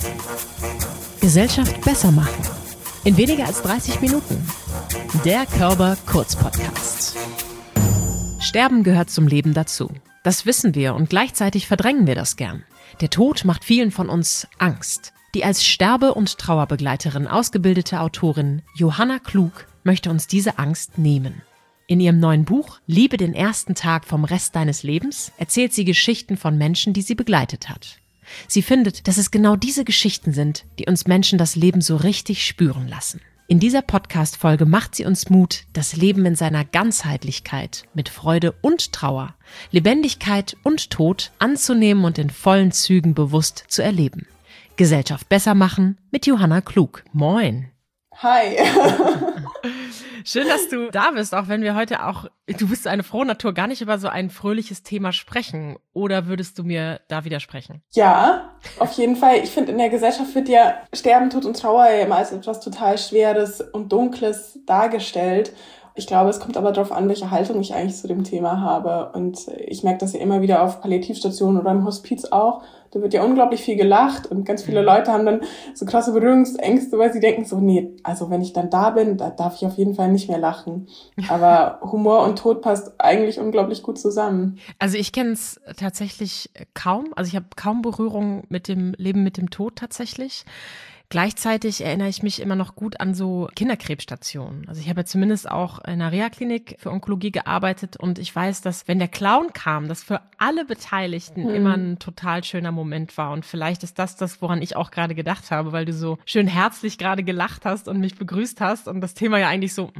Gesellschaft besser machen. In weniger als 30 Minuten. Der Körper-Kurz-Podcast. Sterben gehört zum Leben dazu. Das wissen wir und gleichzeitig verdrängen wir das gern. Der Tod macht vielen von uns Angst. Die als Sterbe- und Trauerbegleiterin ausgebildete Autorin Johanna Klug möchte uns diese Angst nehmen. In ihrem neuen Buch »Liebe den ersten Tag vom Rest deines Lebens« erzählt sie Geschichten von Menschen, die sie begleitet hat. Sie findet, dass es genau diese Geschichten sind, die uns Menschen das Leben so richtig spüren lassen. In dieser Podcast-Folge macht sie uns Mut, das Leben in seiner Ganzheitlichkeit mit Freude und Trauer, Lebendigkeit und Tod anzunehmen und in vollen Zügen bewusst zu erleben. Gesellschaft besser machen mit Johanna Klug. Moin! Hi! Schön, dass du da bist, auch wenn wir heute du bist eine frohe Natur, gar nicht über so ein fröhliches Thema sprechen. Oder würdest du mir da widersprechen? Ja, auf jeden Fall. Ich finde, in der Gesellschaft wird ja Sterben, Tod und Trauer ja immer als etwas total Schweres und Dunkles dargestellt. Ich glaube, es kommt aber darauf an, welche Haltung ich eigentlich zu dem Thema habe. Und ich merke das ja immer wieder auf Palliativstationen oder im Hospiz auch. Da wird ja unglaublich viel gelacht und ganz viele Leute haben dann so krasse Berührungsängste, weil sie denken so, nee, also wenn ich dann da bin, da darf ich auf jeden Fall nicht mehr lachen. Aber Humor und Tod passt eigentlich unglaublich gut zusammen. Also ich kenne es tatsächlich kaum. Also ich habe kaum Berührung mit dem Leben mit dem Tod tatsächlich. Gleichzeitig erinnere ich mich immer noch gut an so Kinderkrebsstationen. Also ich habe ja zumindest auch in einer Reha-Klinik für Onkologie gearbeitet und ich weiß, dass wenn der Clown kam, das für alle Beteiligten immer ein total schöner Moment war. Und vielleicht ist das, woran ich auch gerade gedacht habe, weil du so schön herzlich gerade gelacht hast und mich begrüßt hast und das Thema ja eigentlich so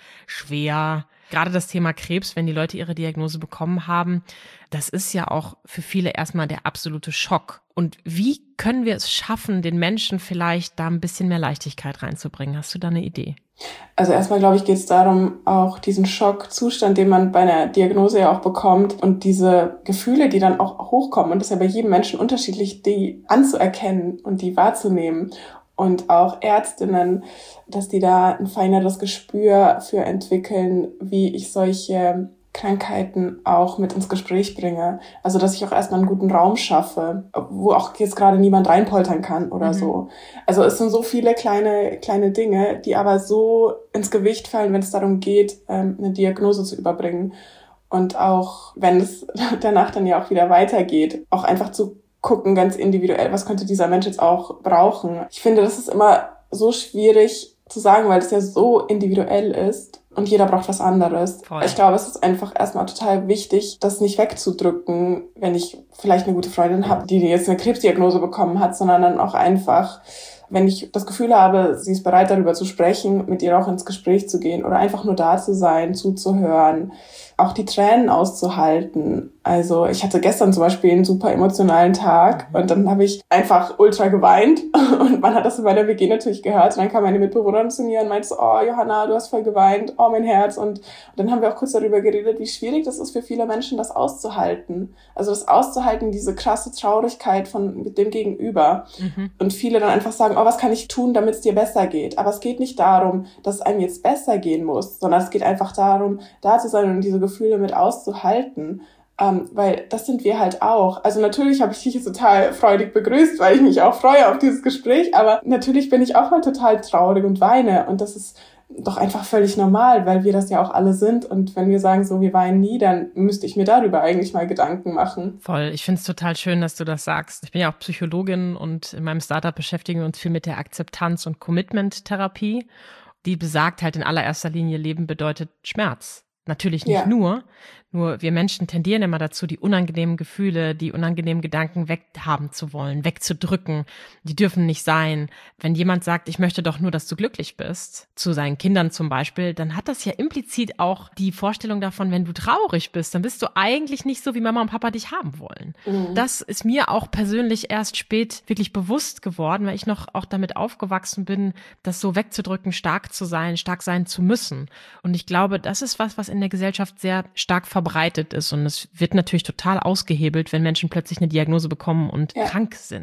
schwer. Gerade das Thema Krebs, wenn die Leute ihre Diagnose bekommen haben, das ist ja auch für viele erstmal der absolute Schock. Und wie können wir es schaffen, den Menschen vielleicht da ein bisschen mehr Leichtigkeit reinzubringen? Hast du da eine Idee? Also erstmal, glaube ich, geht es darum, auch diesen Schockzustand, den man bei einer Diagnose ja auch bekommt und diese Gefühle, die dann auch hochkommen, und das ist ja bei jedem Menschen unterschiedlich, die anzuerkennen und die wahrzunehmen. Und auch Ärztinnen, dass die da ein feineres Gespür für entwickeln, wie ich solche Krankheiten auch mit ins Gespräch bringe. Also, dass ich auch erstmal einen guten Raum schaffe, wo auch jetzt gerade niemand reinpoltern kann oder so. Also, es sind so viele kleine Dinge, die aber so ins Gewicht fallen, wenn es darum geht, eine Diagnose zu überbringen. Und auch, wenn es danach dann ja auch wieder weitergeht, auch einfach zu gucken, ganz individuell, was könnte dieser Mensch jetzt auch brauchen. Ich finde, das ist immer so schwierig zu sagen, weil es ja so individuell ist und jeder braucht was anderes. Voll. Ich glaube, es ist einfach erstmal total wichtig, das nicht wegzudrücken, wenn ich vielleicht eine gute Freundin habe, die jetzt eine Krebsdiagnose bekommen hat, sondern dann auch einfach, wenn ich das Gefühl habe, sie ist bereit, darüber zu sprechen, mit ihr auch ins Gespräch zu gehen oder einfach nur da zu sein, zuzuhören, auch die Tränen auszuhalten. Also ich hatte gestern zum Beispiel einen super emotionalen Tag und dann habe ich einfach ultra geweint und man hat das in meiner WG natürlich gehört und dann kam meine Mitbewohnerin zu mir und meinte so, oh Johanna, du hast voll geweint, oh mein Herz, und dann haben wir auch kurz darüber geredet, wie schwierig das ist für viele Menschen, das auszuhalten. Also das auszuhalten, diese krasse Traurigkeit mit dem Gegenüber. Und viele dann einfach sagen, oh, was kann ich tun, damit es dir besser geht? Aber es geht nicht darum, dass es einem jetzt besser gehen muss, sondern es geht einfach darum, da zu sein und diese Gefühle mit auszuhalten. Weil das sind wir halt auch. Also natürlich habe ich dich jetzt total freudig begrüßt, weil ich mich auch freue auf dieses Gespräch, aber natürlich bin ich auch mal total traurig und weine und das ist doch einfach völlig normal, weil wir das ja auch alle sind und wenn wir sagen so, wir weinen nie, dann müsste ich mir darüber eigentlich mal Gedanken machen. Voll, ich finde es total schön, dass du das sagst. Ich bin ja auch Psychologin und in meinem Startup beschäftigen wir uns viel mit der Akzeptanz- und Commitment-Therapie. Die besagt halt in allererster Linie, Leben bedeutet Schmerz. Natürlich nicht nur wir Menschen tendieren immer dazu, die unangenehmen Gefühle, die unangenehmen Gedanken weghaben zu wollen, wegzudrücken. Die dürfen nicht sein. Wenn jemand sagt, ich möchte doch nur, dass du glücklich bist, zu seinen Kindern zum Beispiel, dann hat das ja implizit auch die Vorstellung davon, wenn du traurig bist, dann bist du eigentlich nicht so, wie Mama und Papa dich haben wollen. Das ist mir auch persönlich erst spät wirklich bewusst geworden, weil ich noch auch damit aufgewachsen bin, das so wegzudrücken, stark sein zu müssen. Und ich glaube, das ist was in der Gesellschaft sehr stark verbreitet ist und es wird natürlich total ausgehebelt, wenn Menschen plötzlich eine Diagnose bekommen und krank sind.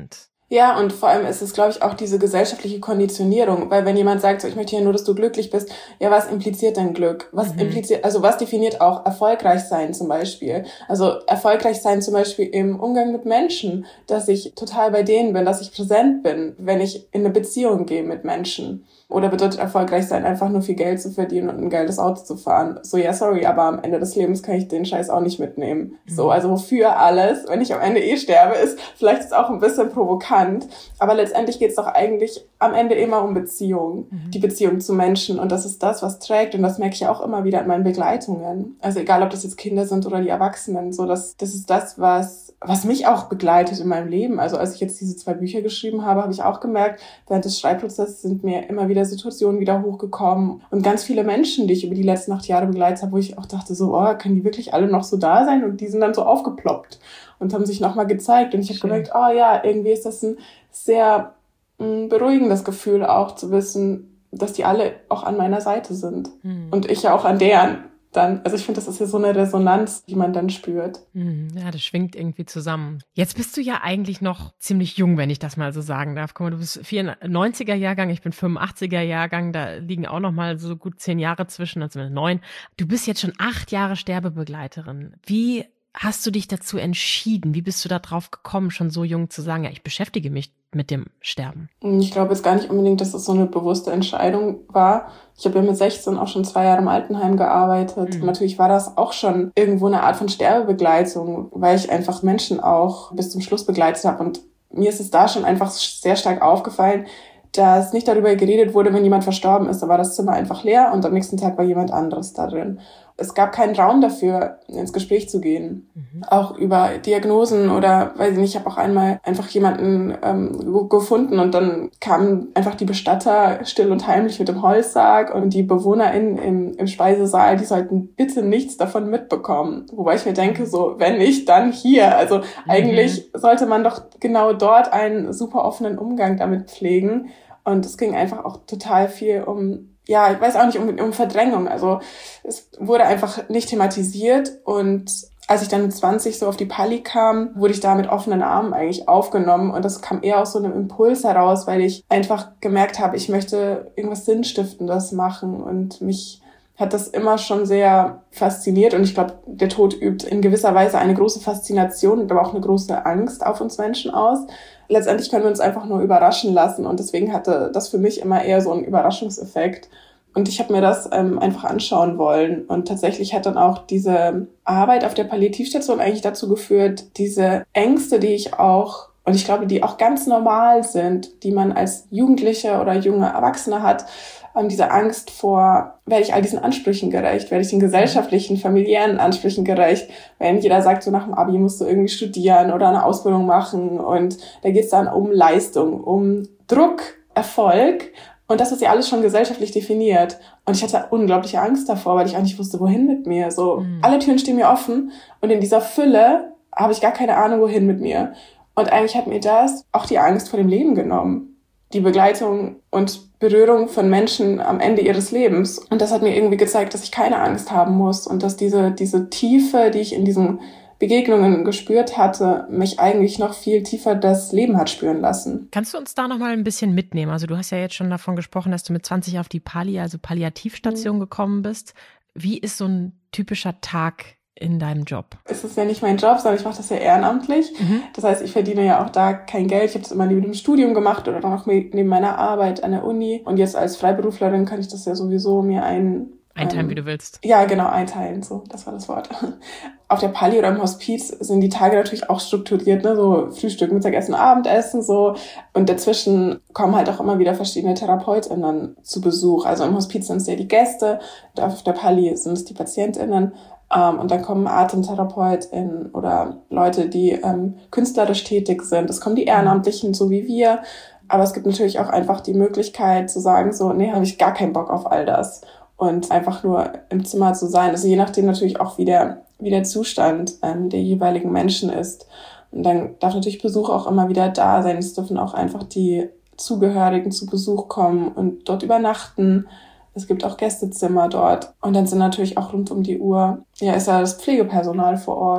Ja, und vor allem ist es, glaube ich, auch diese gesellschaftliche Konditionierung, weil wenn jemand sagt, so, ich möchte ja nur, dass du glücklich bist, ja, was impliziert denn Glück? Was impliziert, also was definiert auch erfolgreich sein zum Beispiel? Also erfolgreich sein zum Beispiel im Umgang mit Menschen, dass ich total bei denen bin, dass ich präsent bin, wenn ich in eine Beziehung gehe mit Menschen. Oder bedeutet erfolgreich sein, einfach nur viel Geld zu verdienen und ein geiles Auto zu fahren? So, ja, sorry, aber am Ende des Lebens kann ich den Scheiß auch nicht mitnehmen. So, also wofür alles, wenn ich am Ende sterbe, ist vielleicht ist auch ein bisschen provokant, aber letztendlich geht es doch eigentlich am Ende immer um Beziehung, die Beziehung zu Menschen, und das ist das, was trägt, und das merke ich auch immer wieder in meinen Begleitungen. Also egal, ob das jetzt Kinder sind oder die Erwachsenen, so das ist das, was mich auch begleitet in meinem Leben. Also als ich jetzt diese 2 Bücher geschrieben habe, habe ich auch gemerkt, während des Schreibprozesses sind mir immer wieder Situationen wieder hochgekommen und ganz viele Menschen, die ich über die letzten 8 Jahre begleitet habe, wo ich auch dachte so, können die wirklich alle noch so da sein? Und die sind dann so aufgeploppt und haben sich nochmal gezeigt. Und ich habe gemerkt, ja, irgendwie ist das ein sehr beruhigendes Gefühl auch zu wissen, dass die alle auch an meiner Seite sind. Und ich ja auch an deren. Dann, also ich finde, das ist ja so eine Resonanz, die man dann spürt. Ja, das schwingt irgendwie zusammen. Jetzt bist du ja eigentlich noch ziemlich jung, wenn ich das mal so sagen darf. Guck mal, du bist 94er Jahrgang, ich bin 85er Jahrgang, da liegen auch noch mal so gut 10 Jahre zwischen, also 9. Du bist jetzt schon 8 Jahre Sterbebegleiterin. Wie hast du dich dazu entschieden? Wie bist du da drauf gekommen, schon so jung zu sagen, ja, ich beschäftige mich mit dem Sterben? Ich glaube jetzt gar nicht unbedingt, dass es so eine bewusste Entscheidung war. Ich habe ja mit 16 auch schon 2 Jahre im Altenheim gearbeitet. Und natürlich war das auch schon irgendwo eine Art von Sterbebegleitung, weil ich einfach Menschen auch bis zum Schluss begleitet habe. Und mir ist es da schon einfach sehr stark aufgefallen, dass nicht darüber geredet wurde, wenn jemand verstorben ist. Da war das Zimmer einfach leer und am nächsten Tag war jemand anderes da drin. Es gab keinen Raum dafür, ins Gespräch zu gehen. Auch über Diagnosen oder, weiß ich nicht, ich habe auch einmal einfach jemanden gefunden und dann kamen einfach die Bestatter still und heimlich mit dem Holzsarg und die BewohnerInnen im Speisesaal, die sollten bitte nichts davon mitbekommen. Wobei ich mir denke, so, wenn nicht, dann hier. Also eigentlich sollte man doch genau dort einen super offenen Umgang damit pflegen. Und es ging einfach auch total viel ich weiß auch nicht, um Verdrängung. Also es wurde einfach nicht thematisiert. Und als ich dann mit 20 so auf die Pali kam, wurde ich da mit offenen Armen eigentlich aufgenommen. Und das kam eher aus so einem Impuls heraus, weil ich einfach gemerkt habe, ich möchte irgendwas Sinnstiftendes machen. Und mich hat das immer schon sehr fasziniert. Und ich glaube, der Tod übt in gewisser Weise eine große Faszination, aber auch eine große Angst auf uns Menschen aus. Letztendlich können wir uns einfach nur überraschen lassen. Und deswegen hatte das für mich immer eher so einen Überraschungseffekt. Und ich habe mir das einfach anschauen wollen. Und tatsächlich hat dann auch diese Arbeit auf der Palliativstation eigentlich dazu geführt, diese Ängste, die ich auch, und ich glaube, die auch ganz normal sind, die man als Jugendliche oder junge Erwachsene hat, diese Angst vor, werde ich all diesen Ansprüchen gerecht, werde ich den gesellschaftlichen, familiären Ansprüchen gerecht, wenn jeder sagt, so nach dem Abi musst du irgendwie studieren oder eine Ausbildung machen, und da geht es dann um Leistung, um Druck, Erfolg, und das ist ja alles schon gesellschaftlich definiert. Und ich hatte unglaubliche Angst davor, weil ich auch nicht wusste, wohin mit mir. So, alle Türen stehen mir offen und in dieser Fülle habe ich gar keine Ahnung, wohin mit mir. Und eigentlich hat mir das auch die Angst vor dem Leben genommen. Die Begleitung und Berührung von Menschen am Ende ihres Lebens. Und das hat mir irgendwie gezeigt, dass ich keine Angst haben muss und dass diese Tiefe, die ich in diesen Begegnungen gespürt hatte, mich eigentlich noch viel tiefer das Leben hat spüren lassen. Kannst du uns da noch mal ein bisschen mitnehmen? Also du hast ja jetzt schon davon gesprochen, dass du mit 20 auf die Pali, also Palliativstation gekommen bist. Wie ist so ein typischer Tag in deinem Job? Es ist ja nicht mein Job, sondern ich mache das ja ehrenamtlich. Das heißt, ich verdiene ja auch da kein Geld. Ich habe das immer neben dem Studium gemacht oder dann auch neben meiner Arbeit an der Uni. Und jetzt als Freiberuflerin kann ich das ja sowieso mir einteilen, wie du willst. Ja, genau, einteilen, so, das war das Wort. Auf der Pali oder im Hospiz sind die Tage natürlich auch strukturiert, ne, so Frühstück, Mittagessen, Abendessen, so. Und dazwischen kommen halt auch immer wieder verschiedene TherapeutInnen zu Besuch. Also im Hospiz sind es ja die Gäste, auf der Pali sind es die PatientInnen. Und dann kommen AtemtherapeutInnen oder Leute, die künstlerisch tätig sind. Es kommen die Ehrenamtlichen, so wie wir. Aber es gibt natürlich auch einfach die Möglichkeit zu sagen, so, nee, habe ich gar keinen Bock auf all das. Und einfach nur im Zimmer zu sein. Also je nachdem natürlich auch, wie der Zustand der jeweiligen Menschen ist. Und dann darf natürlich Besuch auch immer wieder da sein. Es dürfen auch einfach die Zugehörigen zu Besuch kommen und dort übernachten. Es gibt auch Gästezimmer dort. Und dann sind natürlich auch rund um die Uhr, ist ja das Pflegepersonal vor Ort.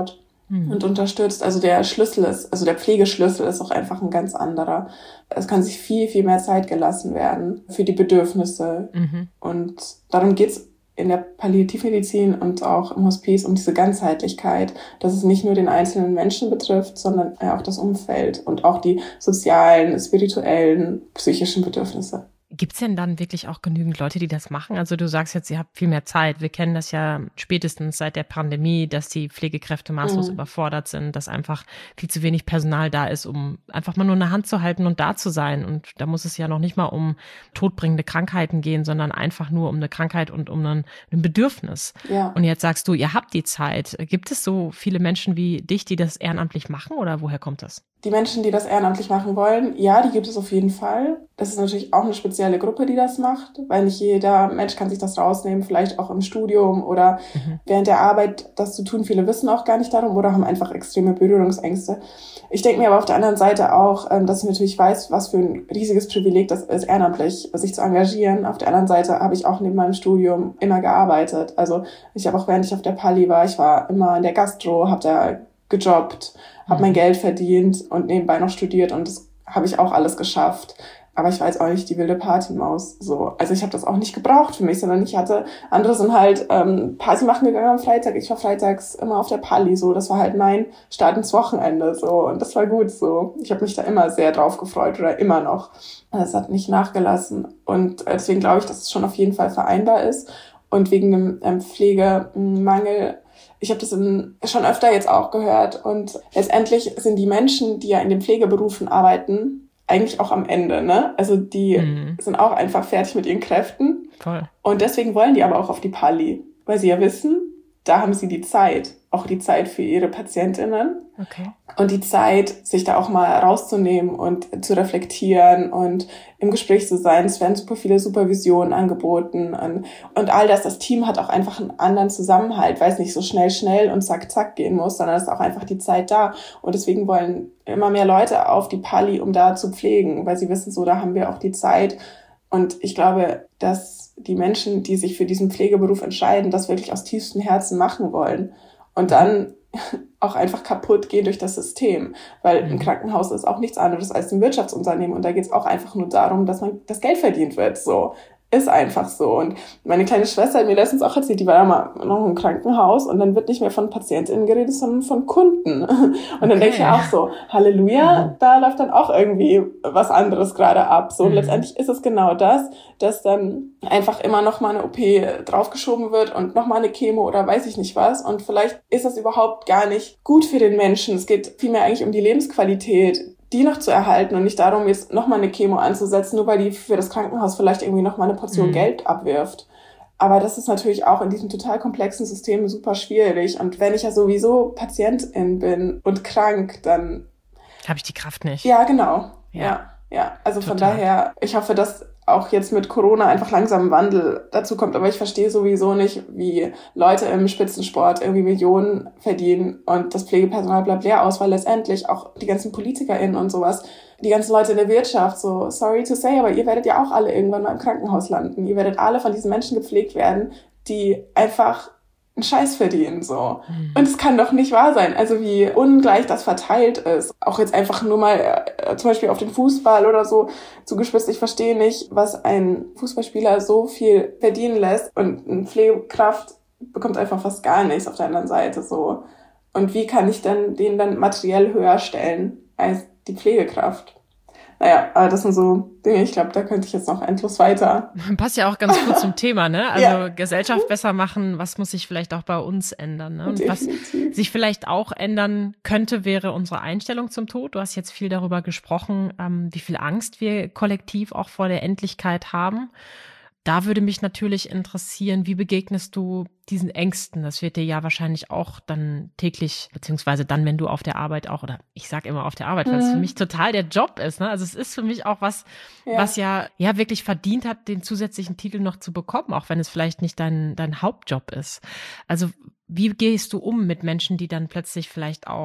und unterstützt. Also der Pflegeschlüssel ist auch einfach ein ganz anderer. Es kann sich viel, viel mehr Zeit gelassen werden für die Bedürfnisse. Und darum geht's in der Palliativmedizin und auch im Hospiz um diese Ganzheitlichkeit, dass es nicht nur den einzelnen Menschen betrifft, sondern auch das Umfeld und auch die sozialen, spirituellen, psychischen Bedürfnisse. Gibt's denn dann wirklich auch genügend Leute, die das machen? Also du sagst jetzt, ihr habt viel mehr Zeit. Wir kennen das ja spätestens seit der Pandemie, dass die Pflegekräfte maßlos überfordert sind, dass einfach viel zu wenig Personal da ist, um einfach mal nur eine Hand zu halten und da zu sein. Und da muss es ja noch nicht mal um todbringende Krankheiten gehen, sondern einfach nur um eine Krankheit und um ein Bedürfnis. Ja. Und jetzt sagst du, ihr habt die Zeit. Gibt es so viele Menschen wie dich, die das ehrenamtlich machen, oder woher kommt das? Die Menschen, die das ehrenamtlich machen wollen, ja, die gibt es auf jeden Fall. Das ist natürlich auch eine spezielle Gruppe, die das macht, weil nicht jeder Mensch kann sich das rausnehmen, vielleicht auch im Studium oder während der Arbeit das zu tun. Viele wissen auch gar nicht darum oder haben einfach extreme Berührungsängste. Ich denke mir aber auf der anderen Seite auch, dass ich natürlich weiß, was für ein riesiges Privileg das ist, ehrenamtlich sich zu engagieren. Auf der anderen Seite habe ich auch neben meinem Studium immer gearbeitet. Also ich habe auch, während ich auf der Palli war, ich war immer in der Gastro, habe da gejobbt, habe mein Geld verdient und nebenbei noch studiert und das habe ich auch alles geschafft. Aber ich war jetzt auch nicht die wilde Partymaus. So. Also ich habe das auch nicht gebraucht für mich, sondern andere sind halt Party machen gegangen am Freitag. Ich war freitags immer auf der Palli. So. Das war halt mein Start ins Wochenende. So. Und das war gut so. Ich habe mich da immer sehr drauf gefreut oder immer noch. Das hat nicht nachgelassen. Und deswegen glaube ich, dass es schon auf jeden Fall vereinbar ist. Und wegen dem Pflegemangel, ich habe das schon öfter jetzt auch gehört. Und letztendlich sind die Menschen, die ja in den Pflegeberufen arbeiten, eigentlich auch am Ende, ne? Also die sind auch einfach fertig mit ihren Kräften. Voll. Und deswegen wollen die aber auch auf die Palli, weil sie ja wissen, da haben sie die Zeit, auch die Zeit für ihre PatientInnen. Okay. Und die Zeit, sich da auch mal rauszunehmen und zu reflektieren und im Gespräch zu sein. Es werden super viele Supervisionen angeboten und all das. Das Team hat auch einfach einen anderen Zusammenhalt, weil es nicht so schnell und zack gehen muss, sondern es ist auch einfach die Zeit da. Und deswegen wollen immer mehr Leute auf die Palli, um da zu pflegen, weil sie wissen, so, da haben wir auch die Zeit. Und ich glaube, dass die Menschen, die sich für diesen Pflegeberuf entscheiden, das wirklich aus tiefstem Herzen machen wollen. Und dann auch einfach kaputt gehen durch das System. Weil ein Krankenhaus ist auch nichts anderes als ein Wirtschaftsunternehmen. Und da geht es auch einfach nur darum, dass das Geld verdient wird. So. Ist einfach so. Und meine kleine Schwester hat mir letztens auch erzählt, die war ja mal noch im Krankenhaus und dann wird nicht mehr von PatientInnen geredet, sondern von Kunden. Und dann denke ich auch so, Halleluja, da läuft dann auch irgendwie was anderes gerade ab. So, und letztendlich ist es genau das, dass dann einfach immer noch mal eine OP draufgeschoben wird und noch mal eine Chemo oder weiß ich nicht was. Und vielleicht ist das überhaupt gar nicht gut für den Menschen. Es geht vielmehr eigentlich um die Lebensqualität, die noch zu erhalten und nicht darum, jetzt nochmal eine Chemo anzusetzen, nur weil die für das Krankenhaus vielleicht irgendwie nochmal eine Portion Geld abwirft. Aber das ist natürlich auch in diesem total komplexen System super schwierig. Und wenn ich ja sowieso Patientin bin und krank, dann habe ich die Kraft nicht. Ja, genau. Ja. Also total. Von daher, ich hoffe, dass auch jetzt mit Corona einfach langsam ein Wandel dazu kommt. Aber ich verstehe sowieso nicht, wie Leute im Spitzensport irgendwie Millionen verdienen und das Pflegepersonal bleibt leer aus, weil letztendlich auch die ganzen PolitikerInnen und sowas, die ganzen Leute in der Wirtschaft, so sorry to say, aber ihr werdet ja auch alle irgendwann mal im Krankenhaus landen. Ihr werdet alle von diesen Menschen gepflegt werden, die einfach einen Scheiß verdienen, so. Und es kann doch nicht wahr sein, also wie ungleich das verteilt ist. Auch jetzt einfach nur mal zum Beispiel auf den Fußball oder so zugespitzt. Ich verstehe nicht, was ein Fußballspieler so viel verdienen lässt und eine Pflegekraft bekommt einfach fast gar nichts auf der anderen Seite, so. Und wie kann ich denn den dann materiell höher stellen als die Pflegekraft? Naja, aber das sind so Dinge, ich glaube, da könnte ich jetzt noch endlos weiter. Passt ja auch ganz gut zum Thema, ne? Also Gesellschaft besser machen, was muss sich vielleicht auch bei uns ändern, ne? Und was sich vielleicht auch ändern könnte, wäre unsere Einstellung zum Tod. Du hast jetzt viel darüber gesprochen, wie viel Angst wir kollektiv auch vor der Endlichkeit haben. Da würde mich natürlich interessieren, wie begegnest du diesen Ängsten? Das wird dir ja wahrscheinlich auch dann täglich, beziehungsweise dann, wenn du auf der Arbeit auch, oder ich sage immer auf der Arbeit, weil es für mich total der Job ist, ne? Also es ist für mich auch was ja wirklich verdient hat, den zusätzlichen Titel noch zu bekommen, auch wenn es vielleicht nicht dein Hauptjob ist. Also wie gehst du um mit Menschen, die dann plötzlich vielleicht auch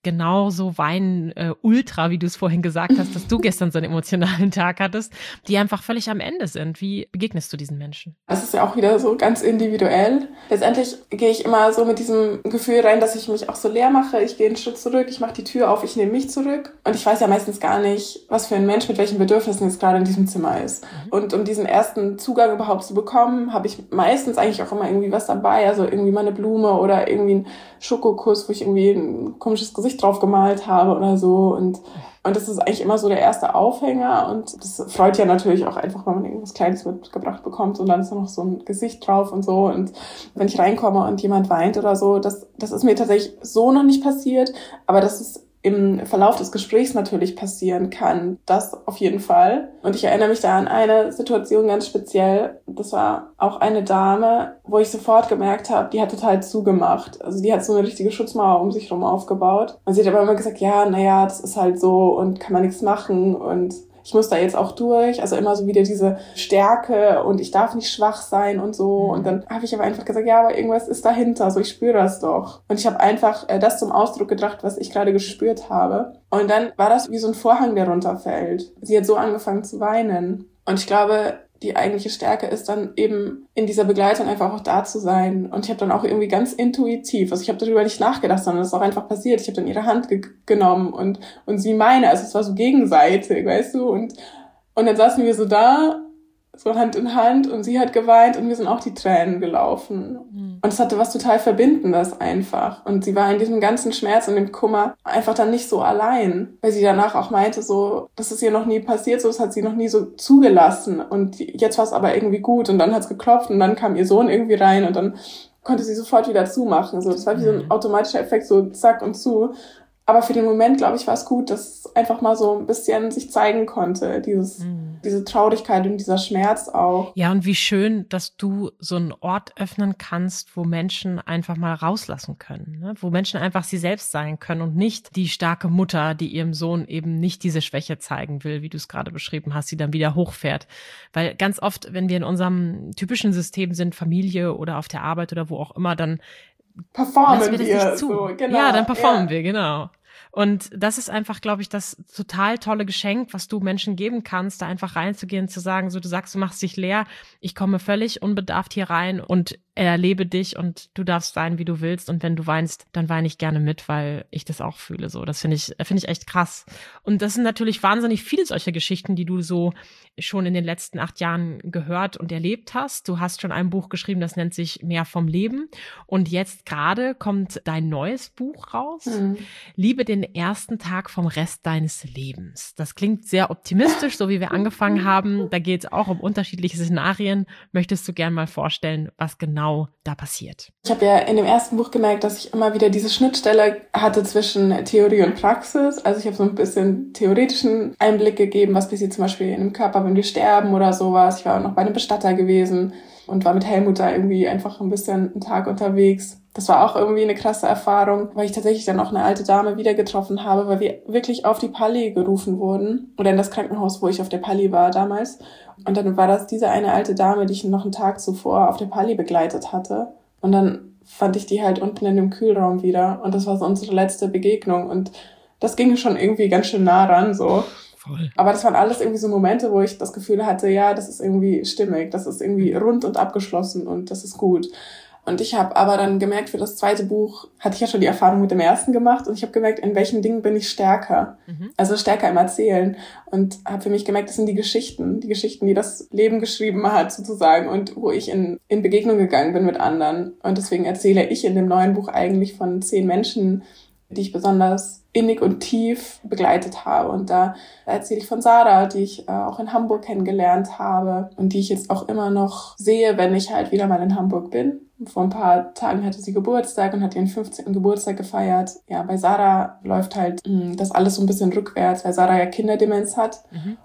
genauso weinen, ultra, wie du es vorhin gesagt hast, dass du gestern so einen emotionalen Tag hattest, die einfach völlig am Ende sind. Wie begegnest du diesen Menschen? Das ist ja auch wieder so ganz individuell. Letztendlich gehe ich immer so mit diesem Gefühl rein, dass ich mich auch so leer mache. Ich gehe einen Schritt zurück, ich mache die Tür auf, ich nehme mich zurück. Und ich weiß ja meistens gar nicht, was für ein Mensch mit welchen Bedürfnissen jetzt gerade in diesem Zimmer ist. Und um diesen ersten Zugang überhaupt zu bekommen, habe ich meistens eigentlich auch immer irgendwie was dabei. Also irgendwie mal eine Blume oder irgendwie ein Schokokuss, wo ich irgendwie ein komisches Gesicht drauf gemalt habe oder so. Und das ist eigentlich immer so der erste Aufhänger. Und das freut ja natürlich auch einfach, wenn man irgendwas Kleines mitgebracht bekommt. Und dann ist da noch so ein Gesicht drauf und so. Und wenn ich reinkomme und jemand weint oder so, das ist mir tatsächlich so noch nicht passiert. Aber das ist im Verlauf des Gesprächs natürlich passieren kann. Das auf jeden Fall. Und ich erinnere mich da an eine Situation ganz speziell. Das war auch eine Dame, wo ich sofort gemerkt habe, die hat total zugemacht. Also die hat so eine richtige Schutzmauer um sich herum aufgebaut. Und sie hat aber immer gesagt, ja, naja, das ist halt so und kann man nichts machen und ich muss da jetzt auch durch, also immer so wieder diese Stärke und ich darf nicht schwach sein und so. Und dann habe ich aber einfach gesagt, ja, aber irgendwas ist dahinter, so ich spüre das doch. Und ich habe einfach das zum Ausdruck gebracht, was ich gerade gespürt habe. Und dann war das wie so ein Vorhang, der runterfällt. Sie hat so angefangen zu weinen. Und ich glaube, die eigentliche Stärke ist dann eben in dieser Begleitung einfach auch da zu sein. Und ich habe dann auch irgendwie ganz intuitiv, also ich habe darüber nicht nachgedacht, sondern es ist auch einfach passiert. Ich habe dann ihre Hand genommen und sie meine, also es war so gegenseitig, weißt du. Und dann saßen wir so da, so Hand in Hand und sie hat geweint und mir sind auch die Tränen gelaufen. Und es hatte was total Verbindendes einfach. Und sie war in diesem ganzen Schmerz und dem Kummer einfach dann nicht so allein. Weil sie danach auch meinte so, das ist ihr noch nie passiert, so das hat sie noch nie so zugelassen. Und jetzt war es aber irgendwie gut und dann hat's geklopft und dann kam ihr Sohn irgendwie rein und dann konnte sie sofort wieder zumachen. So, das war wie so ein automatischer Effekt, so zack und zu. Aber für den Moment, glaube ich, war es gut, dass es einfach mal so ein bisschen sich zeigen konnte, diese Traurigkeit und dieser Schmerz auch. Ja, und wie schön, dass du so einen Ort öffnen kannst, wo Menschen einfach mal rauslassen können, ne? Wo Menschen einfach sie selbst sein können und nicht die starke Mutter, die ihrem Sohn eben nicht diese Schwäche zeigen will, wie du es gerade beschrieben hast, die dann wieder hochfährt. Weil ganz oft, wenn wir in unserem typischen System sind, Familie oder auf der Arbeit oder wo auch immer, dann performen wir das nicht zu. So, genau. Ja, dann performen wir, genau. Und das ist einfach, glaube ich, das total tolle Geschenk, was du Menschen geben kannst, da einfach reinzugehen, zu sagen, so du sagst, du machst dich leer, ich komme völlig unbedarft hier rein und erlebe dich und du darfst sein, wie du willst. Und wenn du weinst, dann weine ich gerne mit, weil ich das auch fühle. So, das finde ich echt krass. Und das sind natürlich wahnsinnig viele solcher Geschichten, die du so schon in den letzten 8 Jahren gehört und erlebt hast. Du hast schon ein Buch geschrieben, das nennt sich Mehr vom Leben. Und jetzt gerade kommt dein neues Buch raus. Liebe den ersten Tag vom Rest deines Lebens. Das klingt sehr optimistisch, so wie wir angefangen haben. Da geht es auch um unterschiedliche Szenarien. Möchtest du gern mal vorstellen, was genau da passiert? Ich habe ja in dem ersten Buch gemerkt, dass ich immer wieder diese Schnittstelle hatte zwischen Theorie und Praxis. Also ich habe so ein bisschen theoretischen Einblick gegeben, was passiert zum Beispiel in dem Körper, wenn wir sterben oder sowas. Ich war auch noch bei einem Bestatter gewesen und war mit Helmut da irgendwie einfach ein bisschen einen Tag unterwegs. Das war auch irgendwie eine krasse Erfahrung, weil ich tatsächlich dann auch eine alte Dame wieder getroffen habe, weil wir wirklich auf die Palli gerufen wurden. Oder in das Krankenhaus, wo ich auf der Palli war damals. Und dann war das diese eine alte Dame, die ich noch einen Tag zuvor auf der Palli begleitet hatte. Und dann fand ich die halt unten in dem Kühlraum wieder. Und das war so unsere letzte Begegnung. Und das ging schon irgendwie ganz schön nah ran, so. Voll. Aber das waren alles irgendwie so Momente, wo ich das Gefühl hatte, ja, das ist irgendwie stimmig, das ist irgendwie rund und abgeschlossen und das ist gut. Und ich habe aber dann gemerkt, für das zweite Buch hatte ich ja schon die Erfahrung mit dem ersten gemacht und ich habe gemerkt, in welchen Dingen bin ich stärker. Also stärker im Erzählen. Und habe für mich gemerkt, das sind die Geschichten, die das Leben geschrieben hat sozusagen und wo ich in Begegnung gegangen bin mit anderen. Und deswegen erzähle ich in dem neuen Buch eigentlich von 10 Menschen, die ich besonders innig und tief begleitet habe. Und da erzähle ich von Sarah, die ich auch in Hamburg kennengelernt habe und die ich jetzt auch immer noch sehe, wenn ich halt wieder mal in Hamburg bin. Vor ein paar Tagen hatte sie Geburtstag und hat ihren 15. Geburtstag gefeiert. Ja, bei Sarah läuft halt das alles so ein bisschen rückwärts, weil Sarah ja Kinderdemenz hat.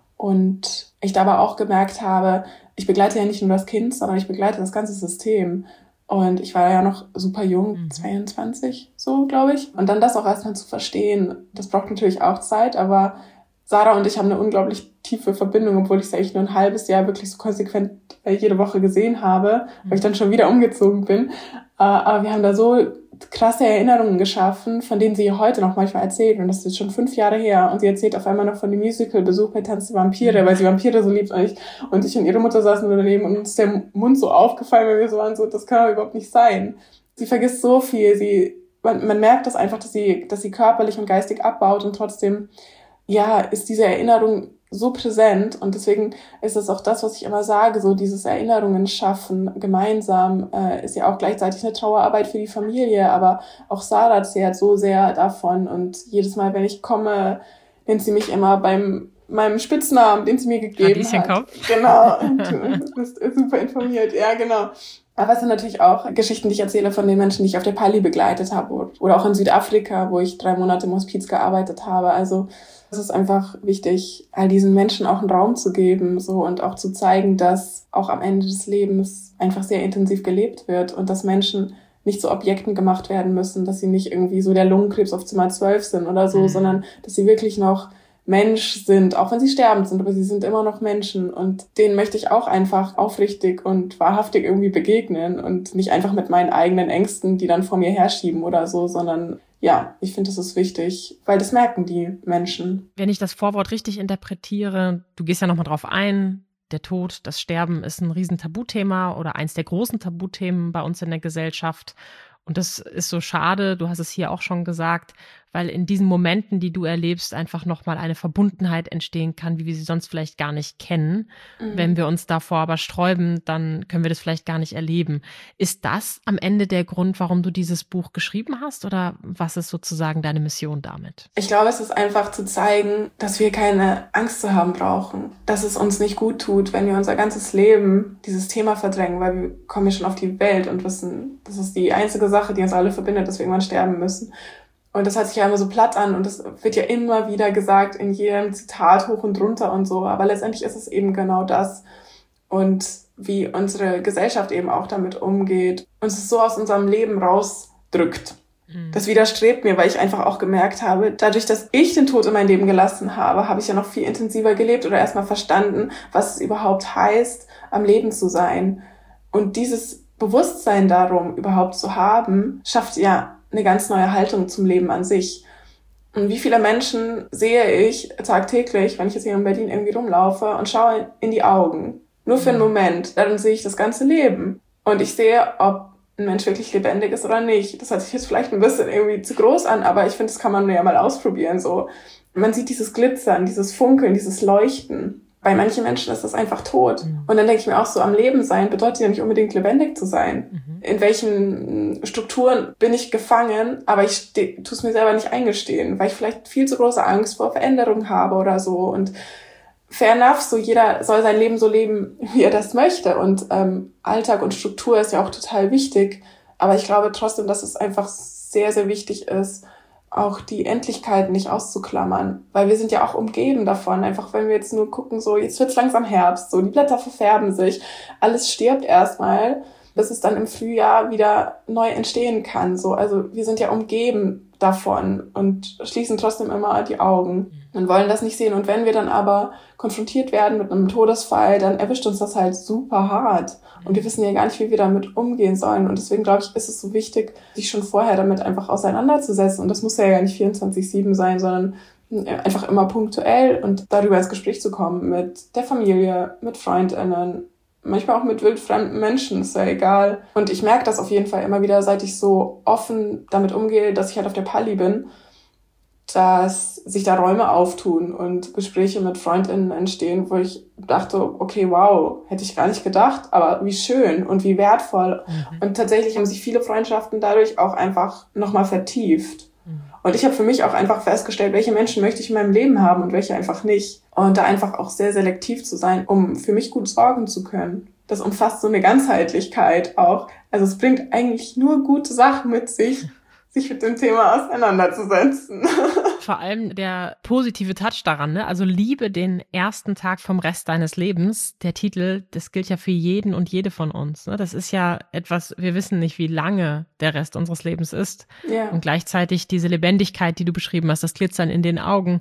Und ich da aber auch gemerkt habe, ich begleite ja nicht nur das Kind, sondern ich begleite das ganze System. Und ich war ja noch super jung, 22, so, glaube ich. Und dann das auch erstmal zu verstehen, das braucht natürlich auch Zeit, aber Sarah und ich haben eine unglaublich tiefe Verbindung, obwohl ich es eigentlich nur ein halbes Jahr wirklich so konsequent jede Woche gesehen habe, weil ich dann schon wieder umgezogen bin. Aber wir haben da so krasse Erinnerungen geschaffen, von denen sie heute noch manchmal erzählt. Und das ist jetzt schon 5 Jahre her. Und sie erzählt auf einmal noch von dem Musical-Besuch bei Tanz der Vampire, weil sie Vampire so liebt. Und ich und ihre Mutter saßen daneben und uns ist der Mund so aufgefallen, weil wir so waren, so, das kann doch überhaupt nicht sein. Sie vergisst so viel. Man merkt das einfach, dass sie körperlich und geistig abbaut und trotzdem, ja, ist diese Erinnerung so präsent. Und deswegen ist es auch das, was ich immer sage, so dieses Erinnerungen schaffen gemeinsam, ist ja auch gleichzeitig eine Trauerarbeit für die Familie, aber auch Sarah zehrt so sehr davon. Und jedes Mal, wenn ich komme, nennt sie mich immer beim meinem Spitznamen, den sie mir gegeben hat. Genau, du bist super informiert, ja, genau. Aber es sind natürlich auch Geschichten, die ich erzähle von den Menschen, die ich auf der Pali begleitet habe oder auch in Südafrika, wo ich 3 Monate im Hospiz gearbeitet habe. Also es ist einfach wichtig, all diesen Menschen auch einen Raum zu geben, so, und auch zu zeigen, dass auch am Ende des Lebens einfach sehr intensiv gelebt wird und dass Menschen nicht zu Objekten gemacht werden müssen, dass sie nicht irgendwie so der Lungenkrebs auf Zimmer 12 sind oder so, sondern dass sie wirklich noch Mensch sind, auch wenn sie sterbend sind, aber sie sind immer noch Menschen und denen möchte ich auch einfach aufrichtig und wahrhaftig irgendwie begegnen und nicht einfach mit meinen eigenen Ängsten, die dann vor mir herschieben oder so, sondern ja, ich finde, das ist wichtig, weil das merken die Menschen. Wenn ich das Vorwort richtig interpretiere, du gehst ja nochmal drauf ein, der Tod, das Sterben ist ein riesen Tabuthema oder eins der großen Tabuthemen bei uns in der Gesellschaft. Und das ist so schade, du hast es hier auch schon gesagt, weil in diesen Momenten, die du erlebst, einfach nochmal eine Verbundenheit entstehen kann, wie wir sie sonst vielleicht gar nicht kennen. Wenn wir uns davor aber sträuben, dann können wir das vielleicht gar nicht erleben. Ist das am Ende der Grund, warum du dieses Buch geschrieben hast, oder was ist sozusagen deine Mission damit? Ich glaube, es ist einfach zu zeigen, dass wir keine Angst zu haben brauchen, dass es uns nicht gut tut, wenn wir unser ganzes Leben dieses Thema verdrängen, weil wir kommen ja schon auf die Welt und wissen, das ist die einzige Sache, die uns alle verbindet, dass wir irgendwann sterben müssen. Und das hört sich ja immer so platt an und das wird ja immer wieder gesagt in jedem Zitat hoch und runter und so. Aber letztendlich ist es eben genau das. Und wie unsere Gesellschaft eben auch damit umgeht, uns es so aus unserem Leben rausdrückt. Das widerstrebt mir, weil ich einfach auch gemerkt habe, dadurch, dass ich den Tod in mein Leben gelassen habe, habe ich ja noch viel intensiver gelebt oder erstmal verstanden, was es überhaupt heißt, am Leben zu sein. Und dieses Bewusstsein darum überhaupt zu haben, schafft ja eine ganz neue Haltung zum Leben an sich. Und wie viele Menschen sehe ich tagtäglich, wenn ich jetzt hier in Berlin irgendwie rumlaufe und schaue in die Augen. Nur für einen Moment. Dann sehe ich das ganze Leben. Und ich sehe, ob ein Mensch wirklich lebendig ist oder nicht. Das hört sich jetzt vielleicht ein bisschen irgendwie zu groß an, aber ich finde, das kann man ja mal ausprobieren. So, man sieht dieses Glitzern, dieses Funkeln, dieses Leuchten. Bei manchen Menschen ist das einfach tot. Und dann denke ich mir auch so, am Leben sein bedeutet ja nicht unbedingt lebendig zu sein. In welchen Strukturen bin ich gefangen, aber ich tue es mir selber nicht eingestehen, weil ich vielleicht viel zu große Angst vor Veränderung habe oder so. Und fair enough, so jeder soll sein Leben so leben, wie er das möchte. Und Alltag und Struktur ist ja auch total wichtig. Aber ich glaube trotzdem, dass es einfach sehr, sehr wichtig ist, auch die Endlichkeit nicht auszuklammern, weil wir sind ja auch umgeben davon, einfach wenn wir jetzt nur gucken, so jetzt wird's langsam Herbst, so die Blätter verfärben sich, alles stirbt erstmal, bis es dann im Frühjahr wieder neu entstehen kann, so, also wir sind ja umgeben davon und schließen trotzdem immer die Augen und wollen das nicht sehen und wenn wir dann aber konfrontiert werden mit einem Todesfall, dann erwischt uns das halt super hart und wir wissen ja gar nicht, wie wir damit umgehen sollen und deswegen glaube ich, ist es so wichtig, sich schon vorher damit einfach auseinanderzusetzen und das muss ja nicht 24/7 sein, sondern einfach immer punktuell und darüber ins Gespräch zu kommen mit der Familie, mit FreundInnen, manchmal auch mit wildfremden Menschen, ist ja egal. Und ich merke das auf jeden Fall immer wieder, seit ich so offen damit umgehe, dass ich halt auf der Pali bin, dass sich da Räume auftun und Gespräche mit FreundInnen entstehen, wo ich dachte, okay, wow, hätte ich gar nicht gedacht, aber wie schön und wie wertvoll. Und tatsächlich haben sich viele Freundschaften dadurch auch einfach nochmal vertieft. Und ich habe für mich auch einfach festgestellt, welche Menschen möchte ich in meinem Leben haben und welche einfach nicht. Und da einfach auch sehr selektiv zu sein, um für mich gut sorgen zu können. Das umfasst so eine Ganzheitlichkeit auch. Also es bringt eigentlich nur gute Sachen mit sich mit dem Thema auseinanderzusetzen. Vor allem der positive Touch daran, ne? Also liebe den ersten Tag vom Rest deines Lebens. Der Titel, das gilt ja für jeden und jede von uns. Ne? Das ist ja etwas, wir wissen nicht, wie lange der Rest unseres Lebens ist. Ja. Und gleichzeitig diese Lebendigkeit, die du beschrieben hast, das Glitzern in den Augen,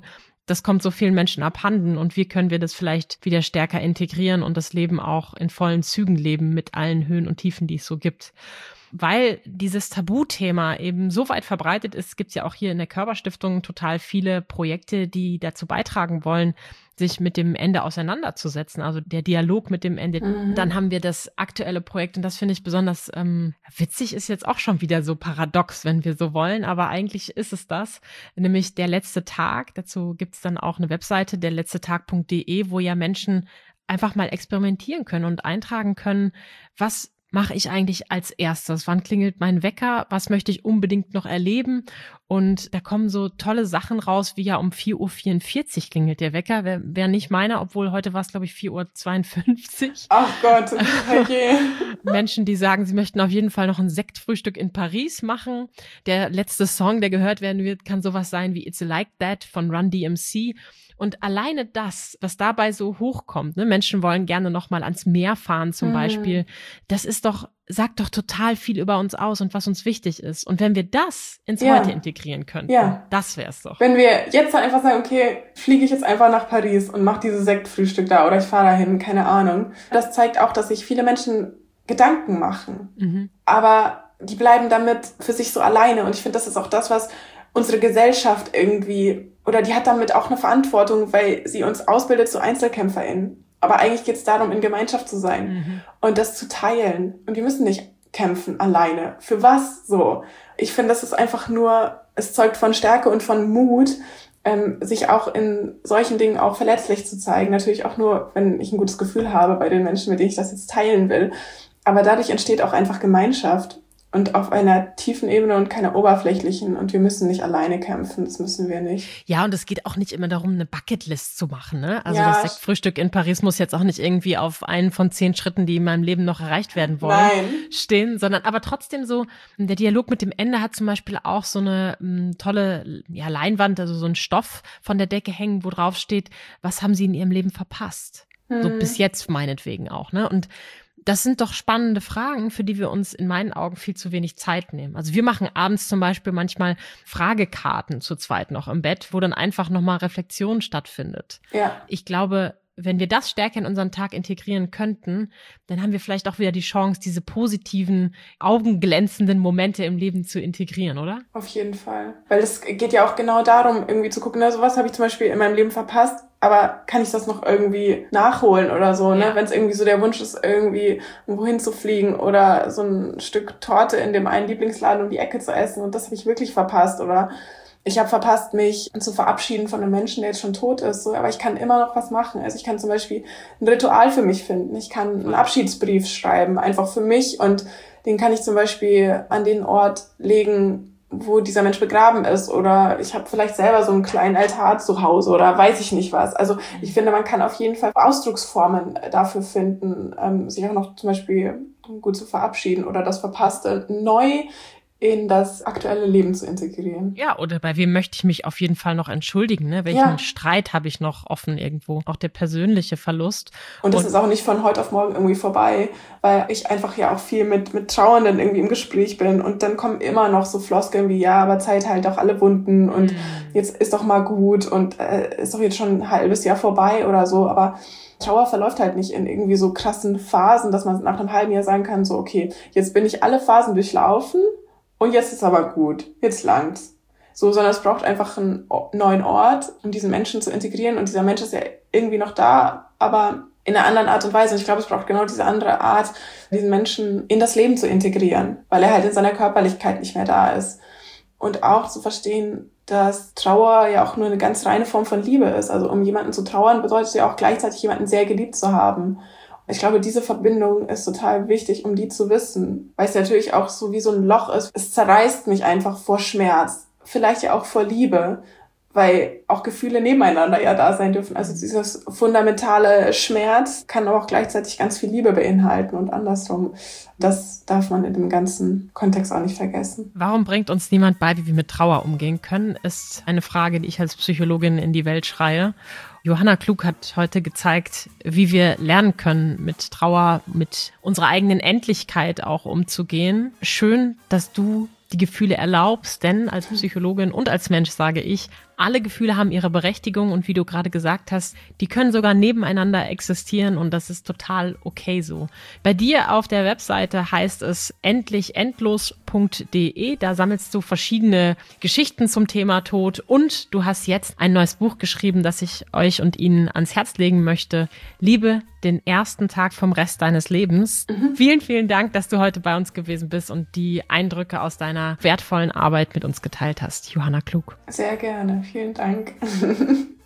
das kommt so vielen Menschen abhanden und wie können wir das vielleicht wieder stärker integrieren und das Leben auch in vollen Zügen leben mit allen Höhen und Tiefen, die es so gibt. Weil dieses Tabuthema eben so weit verbreitet ist, gibt es ja auch hier in der Körperstiftung total viele Projekte, die dazu beitragen wollen, sich mit dem Ende auseinanderzusetzen, also der Dialog mit dem Ende. Dann haben wir das aktuelle Projekt und das finde ich besonders witzig, ist jetzt auch schon wieder so paradox, wenn wir so wollen, aber eigentlich ist es das, nämlich der letzte Tag. Dazu gibt es dann auch eine Webseite, derletztetag.de, wo ja Menschen einfach mal experimentieren können und eintragen können, was mache ich eigentlich als erstes? Wann klingelt mein Wecker? Was möchte ich unbedingt noch erleben? Und da kommen so tolle Sachen raus, wie ja um 4:44 Uhr klingelt der Wecker. Wär nicht meiner, obwohl heute war es, glaube ich, 4:52 Uhr. Ach Gott, okay. Menschen, die sagen, sie möchten auf jeden Fall noch ein Sektfrühstück in Paris machen. Der letzte Song, der gehört werden wird, kann sowas sein wie It's Like That von Run DMC. Und alleine das, was dabei so hochkommt, ne, Menschen wollen gerne noch mal ans Meer fahren zum Beispiel, das ist doch, sagt doch total viel über uns aus und was uns wichtig ist. Und wenn wir das ins Heute integrieren könnten, das wär's doch. Wenn wir jetzt dann einfach sagen, okay, fliege ich jetzt einfach nach Paris und mache dieses Sektfrühstück da oder ich fahre dahin, keine Ahnung. Das zeigt auch, dass sich viele Menschen Gedanken machen. Aber die bleiben damit für sich so alleine. Und ich finde, das ist auch das, was unsere Gesellschaft irgendwie, oder die hat damit auch eine Verantwortung, weil sie uns ausbildet zu EinzelkämpferInnen. Aber eigentlich geht es darum, in Gemeinschaft zu sein und das zu teilen. Und wir müssen nicht kämpfen alleine. Für was so? Ich finde, das ist einfach nur, es zeugt von Stärke und von Mut, sich auch in solchen Dingen auch verletzlich zu zeigen. Natürlich auch nur, wenn ich ein gutes Gefühl habe bei den Menschen, mit denen ich das jetzt teilen will. Aber dadurch entsteht auch einfach Gemeinschaft. Und auf einer tiefen Ebene und keiner oberflächlichen. Und wir müssen nicht alleine kämpfen, das müssen wir nicht. Ja, und es geht auch nicht immer darum, eine Bucketlist zu machen, ne? Also das Sektfrühstück in Paris muss jetzt auch nicht irgendwie auf einen von 10 Schritten, die in meinem Leben noch erreicht werden wollen, stehen, sondern aber trotzdem so, der Dialog mit dem Ende hat zum Beispiel auch so eine tolle Leinwand, also so ein Stoff von der Decke hängen, wo drauf steht, was haben Sie in Ihrem Leben verpasst? So bis jetzt meinetwegen auch, ne? Und das sind doch spannende Fragen, für die wir uns in meinen Augen viel zu wenig Zeit nehmen. Also wir machen abends zum Beispiel manchmal Fragekarten zu zweit noch im Bett, wo dann einfach nochmal Reflexion stattfindet. Ja. Ich glaube, wenn wir das stärker in unseren Tag integrieren könnten, dann haben wir vielleicht auch wieder die Chance, diese positiven, augenglänzenden Momente im Leben zu integrieren, oder? Auf jeden Fall. Weil es geht ja auch genau darum, irgendwie zu gucken, so was habe ich zum Beispiel in meinem Leben verpasst, aber kann ich das noch irgendwie nachholen oder so, ne? Wenn es irgendwie so der Wunsch ist, irgendwie wohin zu fliegen oder so ein Stück Torte in dem einen Lieblingsladen um die Ecke zu essen und das habe ich wirklich verpasst oder ich habe verpasst, mich zu verabschieden von einem Menschen, der jetzt schon tot ist, so, aber ich kann immer noch was machen. Also ich kann zum Beispiel ein Ritual für mich finden. Ich kann einen Abschiedsbrief schreiben, einfach für mich und den kann ich zum Beispiel an den Ort legen, wo dieser Mensch begraben ist oder ich habe vielleicht selber so einen kleinen Altar zu Hause oder weiß ich nicht was. Also ich finde, man kann auf jeden Fall Ausdrucksformen dafür finden, sich auch noch zum Beispiel gut zu verabschieden oder das Verpasste neu in das aktuelle Leben zu integrieren. Ja, oder bei wem möchte ich mich auf jeden Fall noch entschuldigen, ne? Welchen Streit habe ich noch offen irgendwo? Auch der persönliche Verlust. Und das ist auch nicht von heute auf morgen irgendwie vorbei, weil ich einfach ja auch viel mit Trauernden irgendwie im Gespräch bin und dann kommen immer noch so Floskeln wie, ja, aber Zeit heilt auch alle Wunden und jetzt ist doch mal gut und ist doch jetzt schon ein halbes Jahr vorbei oder so, aber Trauer verläuft halt nicht in irgendwie so krassen Phasen, dass man nach einem halben Jahr sagen kann, so okay, jetzt bin ich alle Phasen durchlaufen, und jetzt ist aber gut, jetzt langt's. So, sondern es braucht einfach einen neuen Ort, um diesen Menschen zu integrieren. Und dieser Mensch ist ja irgendwie noch da, aber in einer anderen Art und Weise. Und ich glaube, es braucht genau diese andere Art, diesen Menschen in das Leben zu integrieren, weil er halt in seiner Körperlichkeit nicht mehr da ist. Und auch zu verstehen, dass Trauer ja auch nur eine ganz reine Form von Liebe ist. Also um jemanden zu trauern, bedeutet ja auch gleichzeitig jemanden sehr geliebt zu haben. Ich glaube, diese Verbindung ist total wichtig, um die zu wissen, weil es natürlich auch so wie so ein Loch ist. Es zerreißt mich einfach vor Schmerz, vielleicht ja auch vor Liebe, weil auch Gefühle nebeneinander ja da sein dürfen. Also dieses fundamentale Schmerz kann aber auch gleichzeitig ganz viel Liebe beinhalten und andersrum. Das darf man in dem ganzen Kontext auch nicht vergessen. Warum bringt uns niemand bei, wie wir mit Trauer umgehen können, ist eine Frage, die ich als Psychologin in die Welt schreie. Johanna Klug hat heute gezeigt, wie wir lernen können, mit Trauer, mit unserer eigenen Endlichkeit auch umzugehen. Schön, dass du die Gefühle erlaubst, denn als Psychologin und als Mensch sage ich, alle Gefühle haben ihre Berechtigung und wie du gerade gesagt hast, die können sogar nebeneinander existieren und das ist total okay so. Bei dir auf der Webseite heißt es endlichendlos.de, da sammelst du verschiedene Geschichten zum Thema Tod und du hast jetzt ein neues Buch geschrieben, das ich euch und Ihnen ans Herz legen möchte. Liebe den ersten Tag vom Rest deines Lebens. Vielen, vielen Dank, dass du heute bei uns gewesen bist und die Eindrücke aus deiner wertvollen Arbeit mit uns geteilt hast. Johanna Klug. Sehr gerne. Vielen Dank.